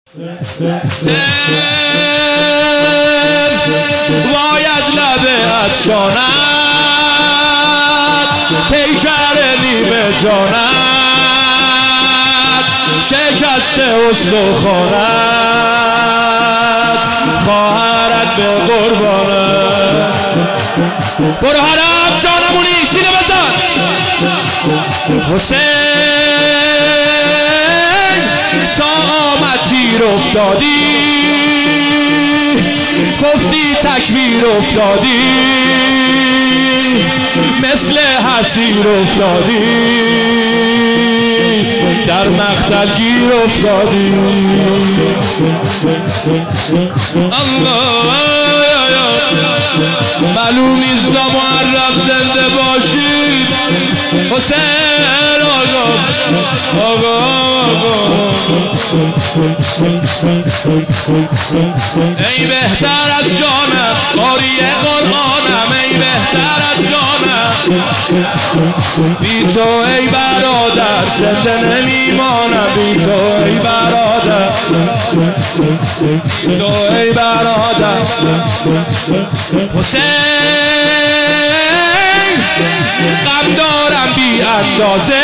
وای از لب عطشانت پیکر نیمه جانت شکست استخوانت خواهرت به قربانت برو حرم جانمونی سینه بزن حسین تا آمد تیر افتادی گفتی تکبیر افتادی مثل حسیر افتادی در مقتل گیر افتادی الله معلوم نیست معرف زنده باشید حسین آقا ای بهتر از جانم قاری قرآنم ای بهتر از جانم بی تو ای برادر زنده نمیمانم بی تو ای برادر تو ای برادر حسین غم دارم بی اندازه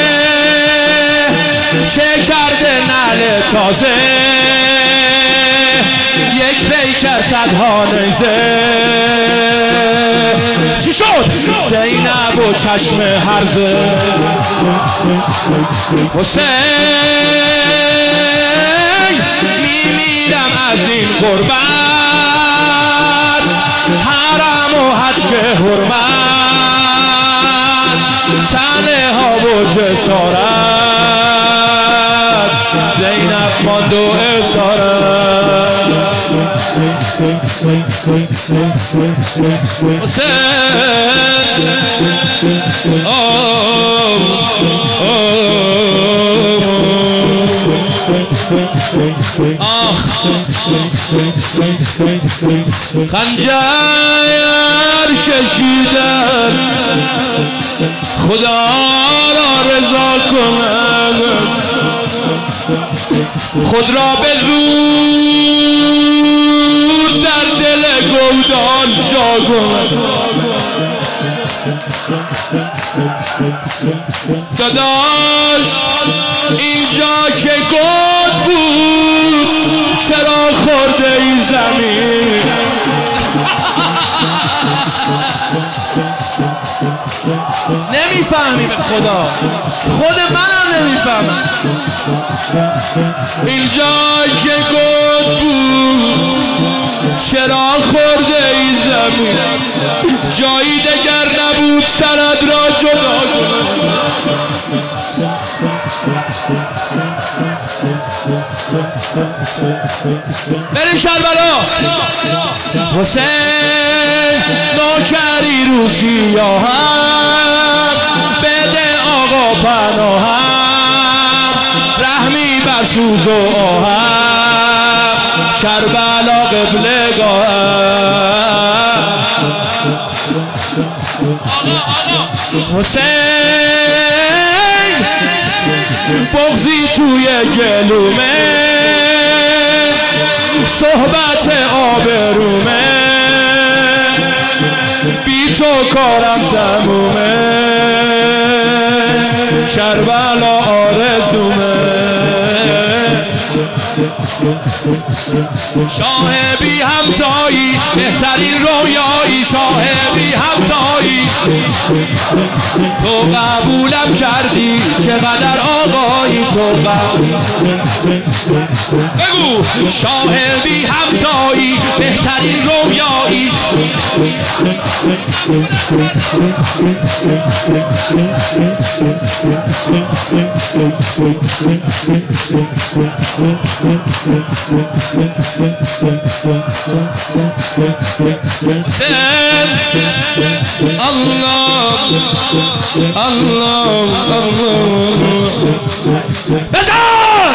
چه کرده نعل تازه یک پیکر صدها نیزه چی شد؟ زینب و چشم هرزه حسین میمیرم از این غربت حرم و حج حرمت تنه ها و جسارت زینب ماند و اسارت خنجر کشیدن خدا را رضا کند خود را به زور در دل گودان جا کند داداش اینجا که گود بود چرا خورده ای زمین نمیفهمی به خدا خود منم نمیفهمم اینجا که گود بود چرا خورده ای زمین جایی دگر نبود سرد را جدا کن بریم کربلا حسین نوکری رو سیاهم بده آقا پناهم رحمی بر سوز و آهم کربلا قبلگاهم حسین بغضی توی گلومه صحبت آبرومه بی تو کارم تمومه کربلا آرزومه شاه بی همتایی بهترین رویایی شاه بی همتایی تو قبولم کردی چقدر آقایی تو بگو شاه بی همتایی بهترین رویایی الله الله بزن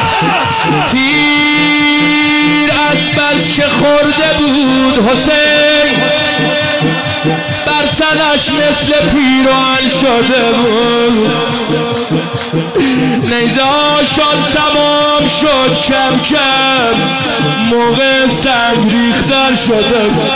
تیر از بس که خورده بود حسین بر تنش مثل پیران شده بود، نیزه هاشان تمام شد کم کم، موقع سنگ ریختن شده بود.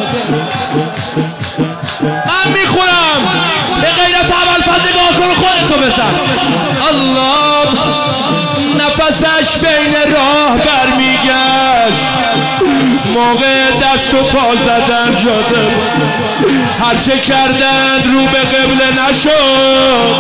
من میخونم به غیرت ابوالفضل نگاه کن، خودتو بزن. الله نفسش بین راه برمیگشت، موقع دست و پا زدن شده، هرچه کردند رو به قبله نشد،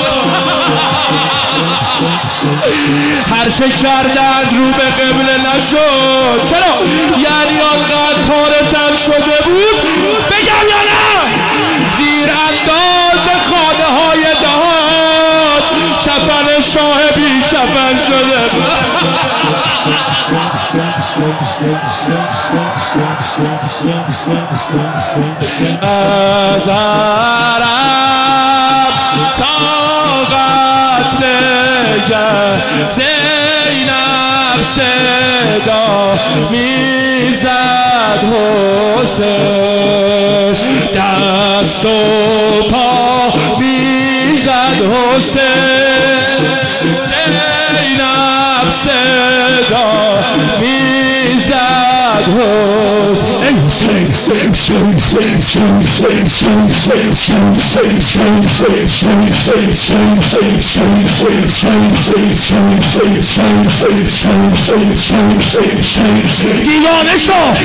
هرچه کردند رو به قبله نشد. چرا؟ یعنی آنقدر پاره تن شده بود، بگم یا نه، زیر انداز خانه های دهات کفن شاهبی کفن شده. از عرب تا قتل زینب صدا میزد حسین، دست و پا میزد حسین، زینب صدا میزد حسین. دیوانه شو.